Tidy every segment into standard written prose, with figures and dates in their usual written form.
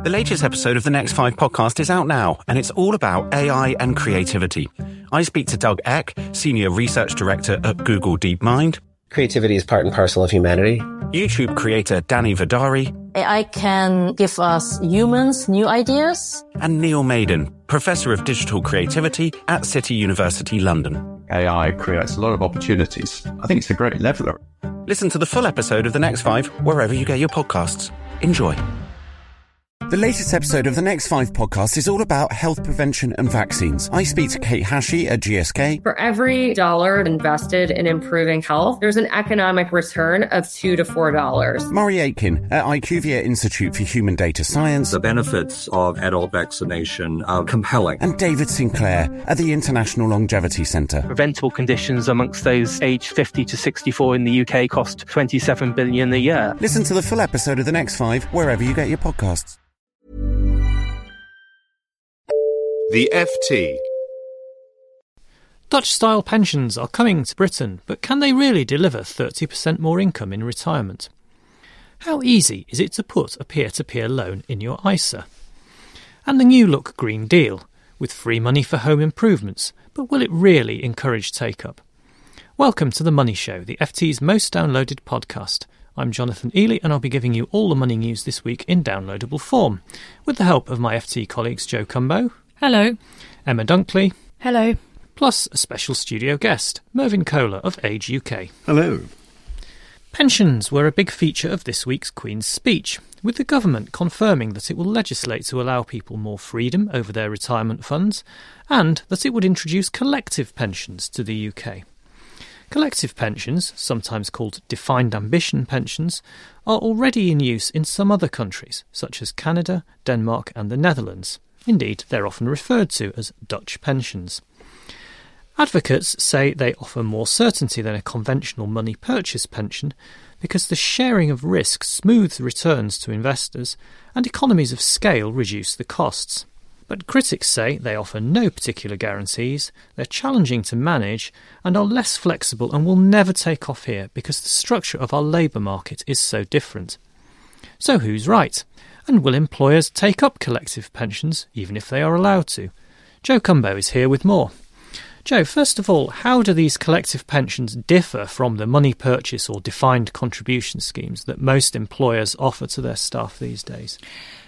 The latest episode of the Next 5 podcast is out now, and it's all about AI and creativity. I speak to Doug Eck, Senior Research Director at Google DeepMind. Creativity is part and parcel of humanity. YouTube creator Danny Vidari. AI can give us humans new ideas. And Neil Maiden, Professor of Digital Creativity at City University London. AI creates a lot of opportunities. I think it's a great leveler. Listen to the full episode of The Next 5 wherever you get your podcasts. Enjoy. The latest episode of the Next 5 podcast is all about health prevention and vaccines. I speak to Kate Hashi at GSK. For every dollar invested in improving health, there's an economic return of $2 to $4. Murray Aitken at IQVIA Institute for Human Data Science. The benefits of adult vaccination are compelling. And David Sinclair at the International Longevity Centre. Preventable conditions amongst those aged 50 to 64 in the UK cost $27 billion a year. Listen to the full episode of the Next 5 wherever you get your podcasts. The FT. Dutch-style pensions are coming to Britain, but can they really deliver 30% more income in retirement? How easy is it to put a peer-to-peer loan in your ISA? And the new-look Green Deal, with free money for home improvements, but will it really encourage take-up? Welcome to The Money Show, the FT's most downloaded podcast. I'm Jonathan Ely, and I'll be giving you all the money news this week in downloadable form, with the help of my FT colleagues Joe Cumbo. Hello. Emma Dunkley. Hello. Plus a special studio guest, Mervyn Kohler of Age UK. Hello. Pensions were a big feature of this week's Queen's speech, with the government confirming that it will legislate to allow people more freedom over their retirement funds, and that it would introduce collective pensions to the UK. Collective pensions, sometimes called defined ambition pensions, are already in use in some other countries, such as Canada, Denmark and the Netherlands. Indeed, they're often referred to as Dutch pensions. Advocates say they offer more certainty than a conventional money purchase pension because the sharing of risk smooths returns to investors and economies of scale reduce the costs. But critics say they offer no particular guarantees, they're challenging to manage and are less flexible and will never take off here because the structure of our labour market is so different. So who's right? And will employers take up collective pensions, even if they are allowed to? Joe Cumbo is here with more. Joe, first of all, how do these collective pensions differ from the money purchase or defined contribution schemes that most employers offer to their staff these days?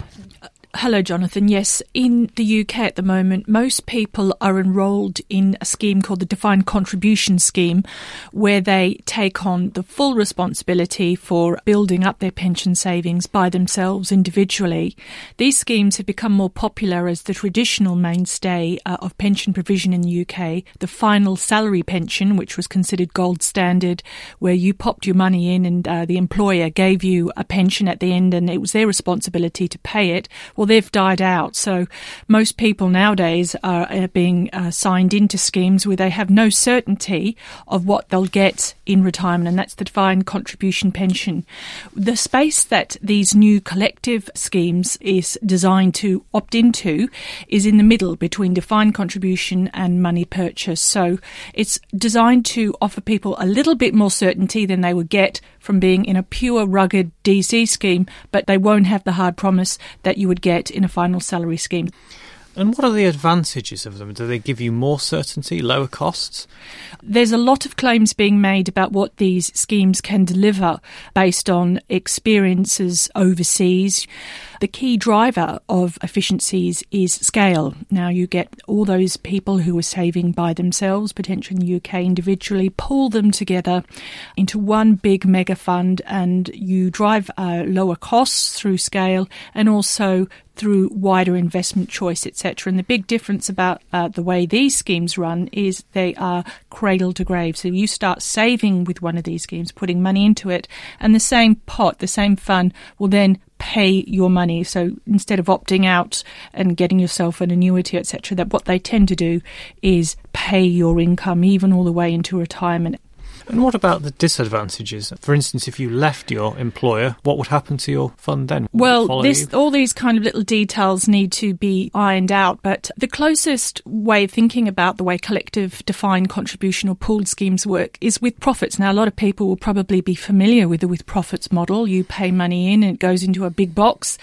Hello, Jonathan. Yes, in the UK at the moment, most people are enrolled in a scheme called the Defined Contribution Scheme, where they take on the full responsibility for building up their pension savings by themselves individually. These schemes have become more popular as the traditional mainstay of pension provision in the UK. The final salary pension, which was considered gold standard, where you popped your money in and the employer gave you a pension at the end and it was their responsibility to pay it. Well, they've died out. So most people nowadays are being signed into schemes where they have no certainty of what they'll get in retirement, and that's the defined contribution pension. The space that these new collective schemes is designed to opt into is in the middle between defined contribution and money purchase. So it's designed to offer people a little bit more certainty than they would get from being in a pure rugged DC scheme, but they won't have the hard promise that you would get in a final salary scheme. And what are the advantages of them? Do they give you more certainty, lower costs? There's a lot of claims being made about what these schemes can deliver based on experiences overseas. The key driver of efficiencies is scale. Now you get all those people who are saving by themselves, potentially in the UK individually, pull them together into one big mega fund, and you drive lower costs through scale and also through wider investment choice, etc. And the big difference about the way these schemes run is they are cradle to grave. So you start saving with one of these schemes, putting money into it, and the same pot, the same fund will then pay your money. So instead of opting out and getting yourself an annuity, etc., that what they tend to do is pay your income even all the way into retirement. And what about the disadvantages? For instance, if you left your employer, what would happen to your fund then? Well, all these kind of little details need to be ironed out, but the closest way of thinking about the way collective defined contribution or pooled schemes work is with profits. Now, a lot of people will probably be familiar with the with profits model. You pay money in and it goes into a big box,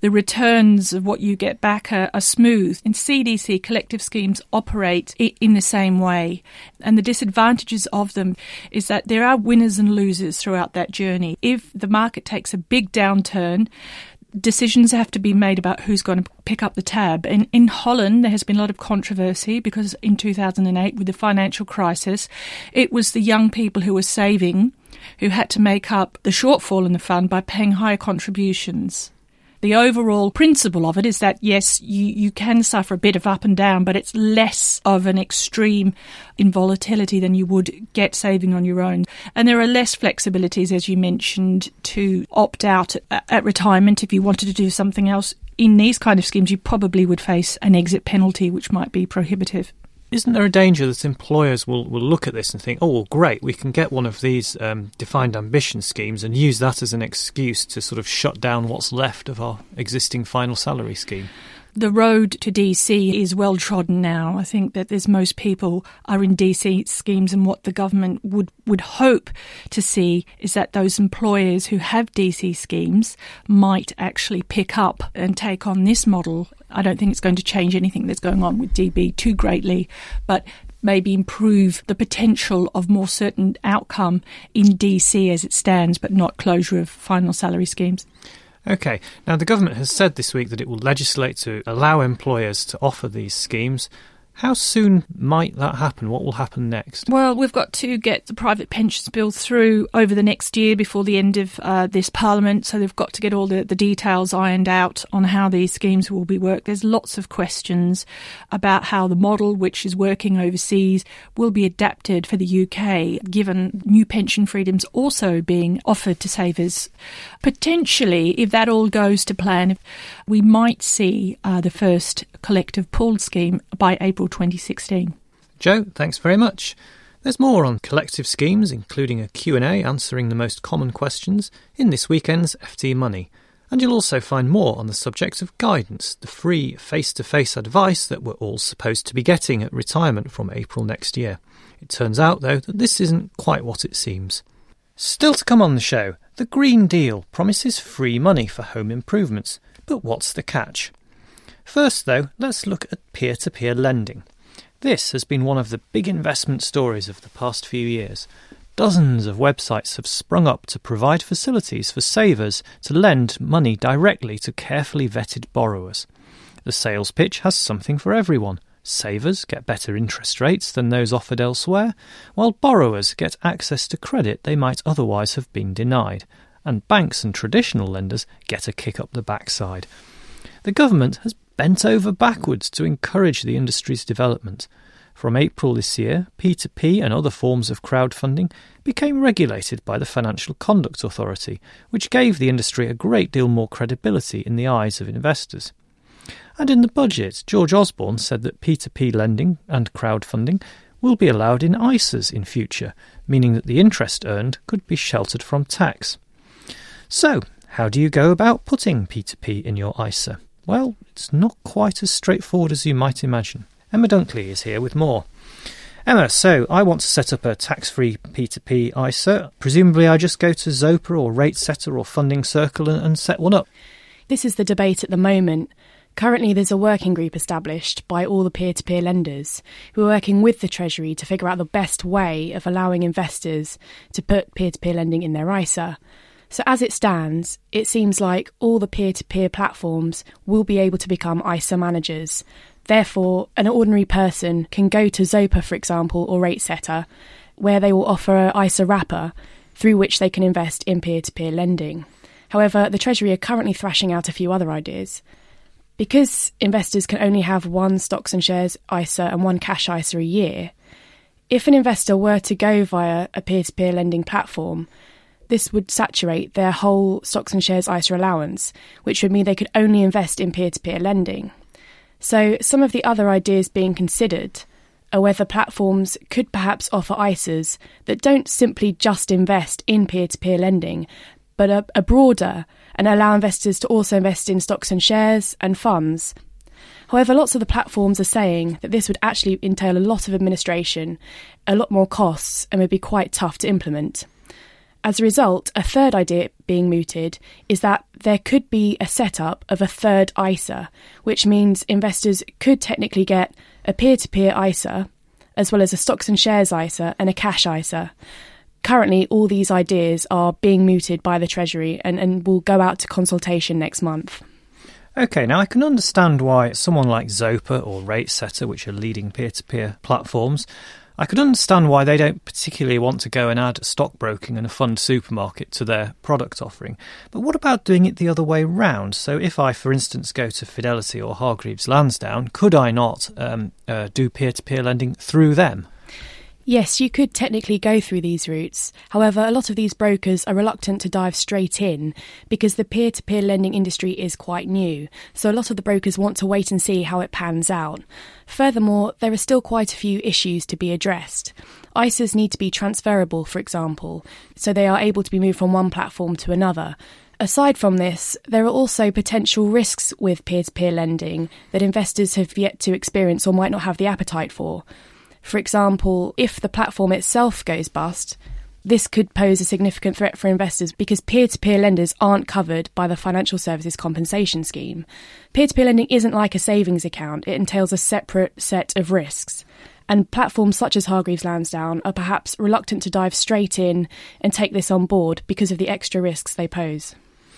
the returns of what you get back are smooth. In CDC, collective schemes operate in the same way. And the disadvantages of them is that there are winners and losers throughout that journey. If the market takes a big downturn, decisions have to be made about who's going to pick up the tab. In Holland, there has been a lot of controversy because in 2008, with the financial crisis, it was the young people who were saving who had to make up the shortfall in the fund by paying higher contributions. The overall principle of it is that, yes, you can suffer a bit of up and down, but it's less of an extreme in volatility than you would get saving on your own. And there are less flexibilities, as you mentioned, to opt out at retirement. If you wanted to do something else in these kind of schemes, you probably would face an exit penalty, which might be prohibitive. Isn't there a danger that employers will look at this and think, oh, well, great, we can get one of these defined ambition schemes and use that as an excuse to sort of shut down what's left of our existing final salary scheme? The road to DC is well trodden now. I think that as most people are in DC schemes, and what the government would hope to see is that those employers who have DC schemes might actually pick up and take on this model. I don't think it's going to change anything that's going on with DB too greatly, but maybe improve the potential of more certain outcome in DC as it stands, but not closure of final salary schemes. OK, now the government has said this week that it will legislate to allow employers to offer these schemes. How soon might that happen? What will happen next? Well, we've got to get the private pensions bill through over the next year before the end of this Parliament, so they've got to get all the details ironed out on how these schemes will be worked. There's lots of questions about how the model, which is working overseas, will be adapted for the UK, given new pension freedoms also being offered to savers. Potentially, if that all goes to plan, we might see the first collective pooled scheme by April 2016. Jo, thanks very much. There's more on collective schemes, including a Q&A answering the most common questions, in this weekend's FT Money. And you'll also find more on the subject of guidance, the free face-to-face advice that we're all supposed to be getting at retirement from April next year. It turns out, though, that this isn't quite what it seems. Still to come on the show, the Green Deal promises free money for home improvements. But what's the catch? First, though, let's look at peer-to-peer lending. This has been one of the big investment stories of the past few years. Dozens of websites have sprung up to provide facilities for savers to lend money directly to carefully vetted borrowers. The sales pitch has something for everyone. Savers get better interest rates than those offered elsewhere, while borrowers get access to credit they might otherwise have been denied, and banks and traditional lenders get a kick up the backside. The government has bent over backwards to encourage the industry's development. From April this year, P2P and other forms of crowdfunding became regulated by the Financial Conduct Authority, which gave the industry a great deal more credibility in the eyes of investors. And in the budget, George Osborne said that P2P lending and crowdfunding will be allowed in ISAs in future, meaning that the interest earned could be sheltered from tax. So, how do you go about putting P2P in your ISA? Well, it's not quite as straightforward as you might imagine. Emma Dunkley is here with more. Emma, so I want to set up a tax-free P2P ISA. Presumably I just go to Zopa or RateSetter or Funding Circle and set one up. This is the debate at the moment. Currently there's a working group established by all the peer-to-peer lenders who are working with the Treasury to figure out the best way of allowing investors to put peer-to-peer lending in their ISA. So as it stands, it seems like all the peer-to-peer platforms will be able to become ISA managers. Therefore, an ordinary person can go to Zopa, for example, or RateSetter, where they will offer an ISA wrapper through which they can invest in peer-to-peer lending. However, the Treasury are currently thrashing out a few other ideas. Because investors can only have one stocks and shares ISA and one cash ISA a year, if an investor were to go via a peer-to-peer lending platform, this would saturate their whole stocks and shares ISA allowance, which would mean they could only invest in peer-to-peer lending. So some of the other ideas being considered are whether platforms could perhaps offer ISAs that don't simply just invest in peer-to-peer lending, but are broader and allow investors to also invest in stocks and shares and funds. However, lots of the platforms are saying that this would actually entail a lot of administration, a lot more costs, and would be quite tough to implement. As a result, a third idea being mooted is that there could be a setup of a third ISA, which means investors could technically get a peer-to-peer ISA, as well as a stocks and shares ISA and a cash ISA. Currently, all these ideas are being mooted by the Treasury and will go out to consultation next month. OK, now I can understand why someone like Zopa or RateSetter, which are leading peer-to-peer platforms, I could understand why they don't particularly want to go and add stockbroking and a fund supermarket to their product offering. But what about doing it the other way round? So if I, for instance, go to Fidelity or Hargreaves Lansdown, could I not do peer-to-peer lending through them? Yes, you could technically go through these routes. However, a lot of these brokers are reluctant to dive straight in because the peer-to-peer lending industry is quite new, so a lot of the brokers want to wait and see how it pans out. Furthermore, there are still quite a few issues to be addressed. ISAs need to be transferable, for example, so they are able to be moved from one platform to another. Aside from this, there are also potential risks with peer-to-peer lending that investors have yet to experience or might not have the appetite for. For example, if the platform itself goes bust, this could pose a significant threat for investors because peer-to-peer lenders aren't covered by the Financial Services Compensation Scheme. Peer-to-peer lending isn't like a savings account, it entails a separate set of risks. And platforms such as Hargreaves Lansdown are perhaps reluctant to dive straight in and take this on board because of the extra risks they pose.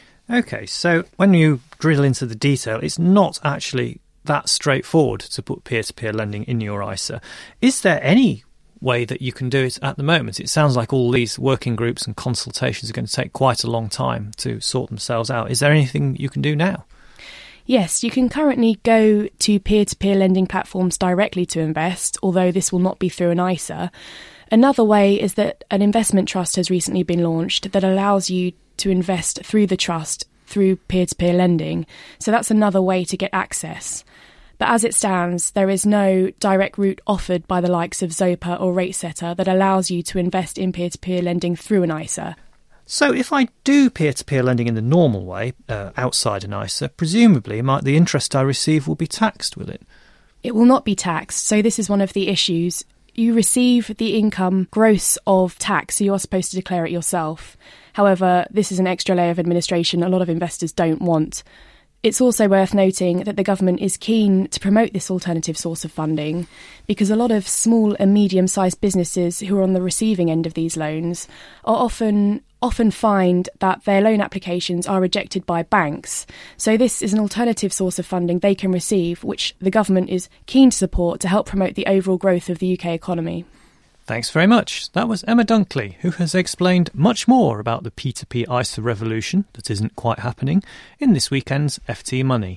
OK, so when you drill into the detail, it's not actually that straightforward to put peer-to-peer lending in your ISA. Is there any way that you can do it at the moment? It sounds like all these working groups and consultations are going to take quite a long time to sort themselves out. Is there anything you can do now? Yes, you can currently go to peer-to-peer lending platforms directly to invest, although this will not be through an ISA. Another way is that an investment trust has recently been launched that allows you to invest through the trust through peer-to-peer lending. So that's another way to get access. But as it stands, there is no direct route offered by the likes of Zopa or RateSetter that allows you to invest in peer-to-peer lending through an ISA. So if I do peer-to-peer lending in the normal way, outside an ISA, presumably the interest I receive will be taxed, will it? It will not be taxed. So this is one of the issues. You receive the income gross of tax, so you're supposed to declare it yourself. However, this is an extra layer of administration a lot of investors don't want. It's also worth noting that the government is keen to promote this alternative source of funding because a lot of small and medium-sized businesses who are on the receiving end of these loans are often find that their loan applications are rejected by banks. So this is an alternative source of funding they can receive, which the government is keen to support to help promote the overall growth of the UK economy. Thanks very much. That was Emma Dunkley, who has explained much more about the P2P ISA revolution that isn't quite happening in this weekend's FT Money.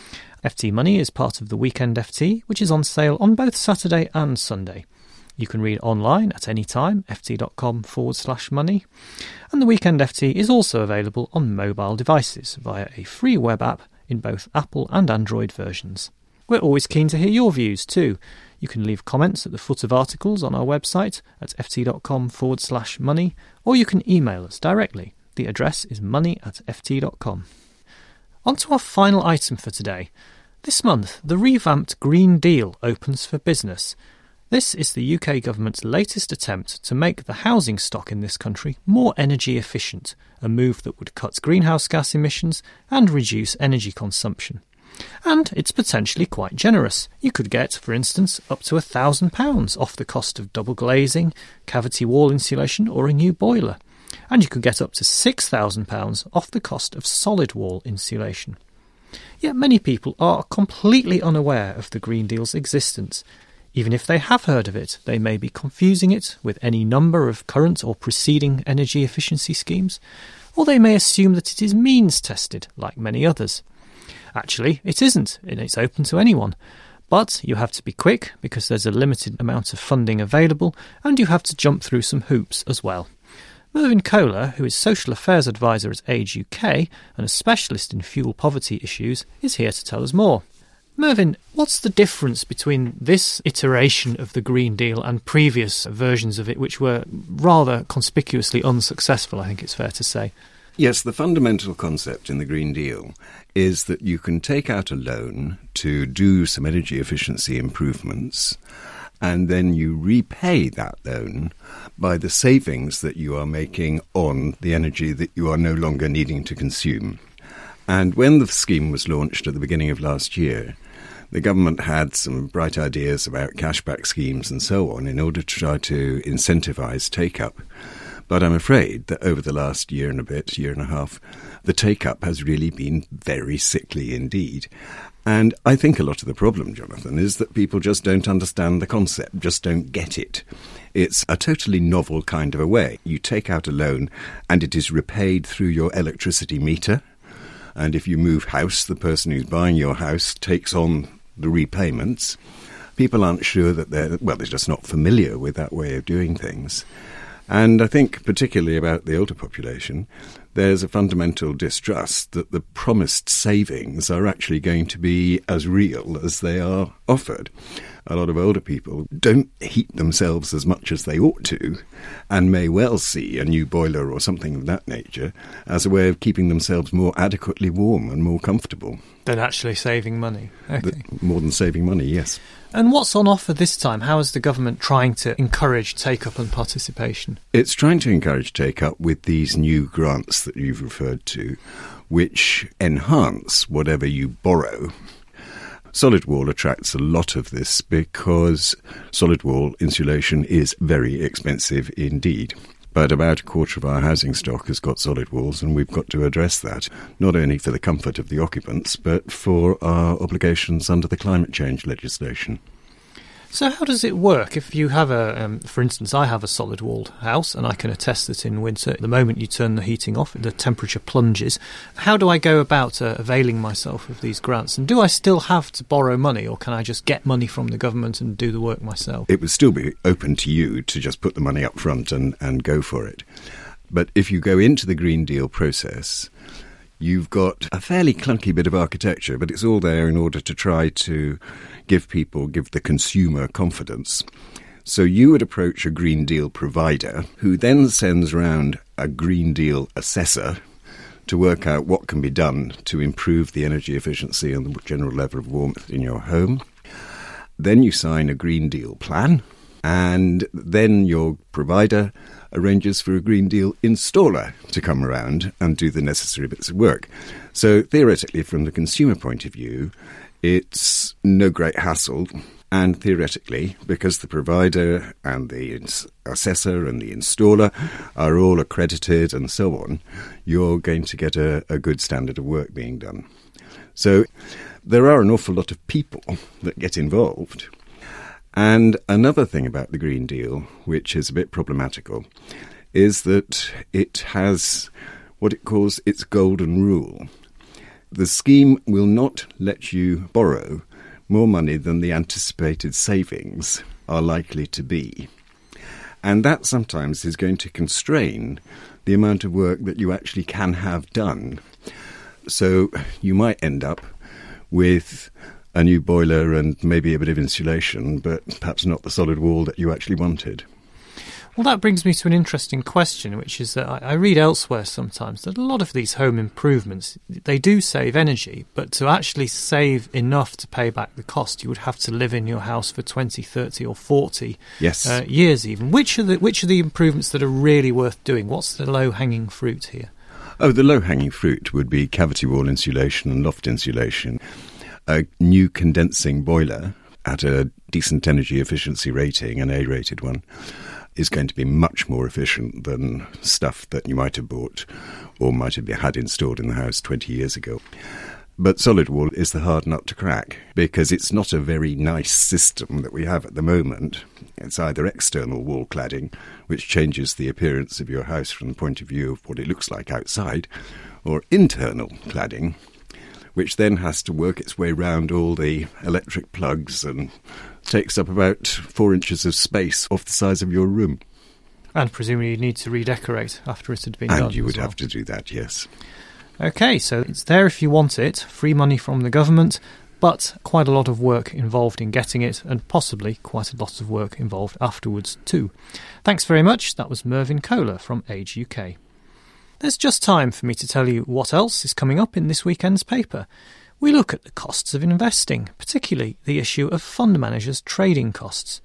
FT Money is part of the Weekend FT, which is on sale on both Saturday and Sunday. You can read online at any time, ft.com/money. And the Weekend FT is also available on mobile devices via a free web app in both Apple and Android versions. We're always keen to hear your views too. You can leave comments at the foot of articles on our website at ft.com/money, or you can email us directly. The address is money@ft.com. On to our final item for today. This month, the revamped Green Deal opens for business. This is the UK government's latest attempt to make the housing stock in this country more energy efficient, a move that would cut greenhouse gas emissions and reduce energy consumption. And it's potentially quite generous. You could get, for instance, up to £1,000 off the cost of double glazing, cavity wall insulation or a new boiler. And you could get up to £6,000 off the cost of solid wall insulation. Yet many people are completely unaware of the Green Deal's existence. Even if they have heard of it, they may be confusing it with any number of current or preceding energy efficiency schemes, or they may assume that it is means-tested, like many others. Actually, it isn't, and it's open to anyone. But you have to be quick because there's a limited amount of funding available, and you have to jump through some hoops as well. Mervyn Kohler, who is Social Affairs Advisor at Age UK and a specialist in fuel poverty issues, is here to tell us more. Mervyn, what's the difference between this iteration of the Green Deal and previous versions of it, which were rather conspicuously unsuccessful, I think it's fair to say? Yes, the fundamental concept in the Green Deal is that you can take out a loan to do some energy efficiency improvements, and then you repay that loan by the savings that you are making on the energy that you are no longer needing to consume. And when the scheme was launched at the beginning of last year, the government had some bright ideas about cashback schemes and so on in order to try to incentivise take-up. But I'm afraid that over the last year and a half, the take-up has really been very sickly indeed. And I think a lot of the problem, Jonathan, is that people just don't understand the concept, just don't get it. It's a totally novel kind of a way. You take out a loan and it is repaid through your electricity meter. And if you move house, the person who's buying your house takes on the repayments. People aren't sure that they're just not familiar with that way of doing things. And I think particularly about the older population, there's a fundamental distrust that the promised savings are actually going to be as real as they are offered. A lot of older people don't heat themselves as much as they ought to and may well see a new boiler or something of that nature as a way of keeping themselves more adequately warm and more comfortable. Than actually saving money. Okay. More than saving money, yes. And what's on offer this time? How is the government trying to encourage take-up and participation? It's trying to encourage take-up with these new grants that you've referred to, which enhance whatever you borrow. Solid wall attracts a lot of this because solid wall insulation is very expensive indeed. But about a quarter of our housing stock has got solid walls, and we've got to address that, not only for the comfort of the occupants, but for our obligations under the climate change legislation. So how does it work? If you have for instance, I have a solid-walled house, and I can attest that in winter, the moment you turn the heating off, the temperature plunges. How do I go about availing myself of these grants? And do I still have to borrow money, or can I just get money from the government and do the work myself? It would still be open to you to just put the money up front and go for it. But if you go into the Green Deal process, you've got a fairly clunky bit of architecture, but it's all there in order to try to give the consumer confidence. So you would approach a Green Deal provider who then sends round a Green Deal assessor to work out what can be done to improve the energy efficiency and the general level of warmth in your home. Then you sign a Green Deal plan, and then your provider arranges for a Green Deal installer to come around and do the necessary bits of work. So theoretically, from the consumer point of view, it's no great hassle. And theoretically, because the provider and the assessor and the installer are all accredited and so on, you're going to get a good standard of work being done. So there are an awful lot of people that get involved. And another thing about the Green Deal, which is a bit problematical, is that it has what it calls its golden rule. The scheme will not let you borrow more money than the anticipated savings are likely to be. And that sometimes is going to constrain the amount of work that you actually can have done. So you might end up with a new boiler and maybe a bit of insulation, but perhaps not the solid wall that you actually wanted. Well, that brings me to an interesting question, which is that I read elsewhere sometimes that a lot of these home improvements, they do save energy, but to actually save enough to pay back the cost, you would have to live in your house for 20, 30 or 40 years even. Which are the improvements that are really worth doing? What's the low-hanging fruit here? Oh, the low-hanging fruit would be cavity wall insulation and loft insulation. A new condensing boiler at a decent energy efficiency rating, an A-rated one, is going to be much more efficient than stuff that you might have bought or might have had installed in the house 20 years ago. But solid wall is the hard nut to crack because it's not a very nice system that we have at the moment. It's either external wall cladding, which changes the appearance of your house from the point of view of what it looks like outside, or internal cladding, which then has to work its way round all the electric plugs and takes up about 4 inches of space off the size of your room. And presumably you need to redecorate after it had been done. And you would have to do that, yes. OK, so it's there if you want it, free money from the government, but quite a lot of work involved in getting it, and possibly quite a lot of work involved afterwards too. Thanks very much. That was Mervyn Kohler from Age UK. There's just time for me to tell you what else is coming up in this weekend's paper. We look at the costs of investing, particularly the issue of fund managers' trading costs.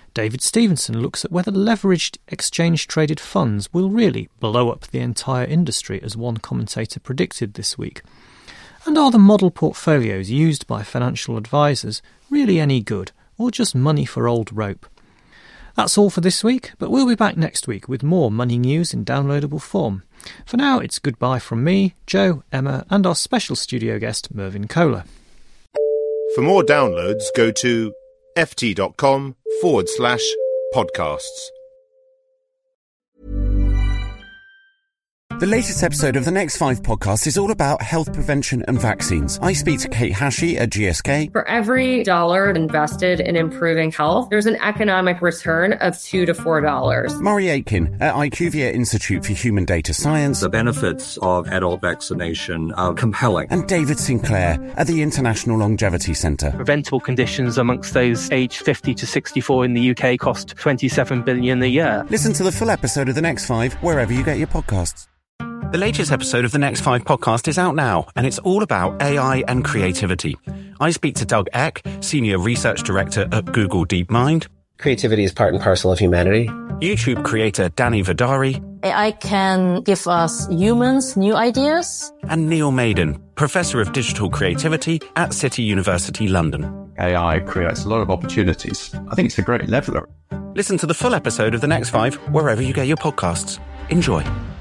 David Stevenson looks at whether leveraged exchange-traded funds will really blow up the entire industry, as one commentator predicted this week. And are the model portfolios used by financial advisors really any good, or just money for old rope? That's all for this week, but we'll be back next week with more money news in downloadable form. For now, it's goodbye from me, Joe, Emma, and our special studio guest, Mervyn Kohler. For more downloads, go to ft.com/podcasts. The latest episode of the Next 5 podcast is all about health prevention and vaccines. I speak to Kate Hashey at GSK. For every dollar invested in improving health, there's an economic return of $2 to $4. Murray Aitken at IQVIA Institute for Human Data Science. The benefits of adult vaccination are compelling. And David Sinclair at the International Longevity Centre. Preventable conditions amongst those aged 50 to 64 in the UK cost $27 billion a year. Listen to the full episode of The Next 5 wherever you get your podcasts. The latest episode of the Next 5 podcast is out now, and it's all about AI and creativity. I speak to Doug Eck, Senior Research Director at Google DeepMind. Creativity is part and parcel of humanity. YouTube creator Danny Vidari. AI can give us humans new ideas. And Neil Maiden, Professor of Digital Creativity at City University London. AI creates a lot of opportunities. I think it's a great leveller. Listen to the full episode of the Next 5 wherever you get your podcasts. Enjoy.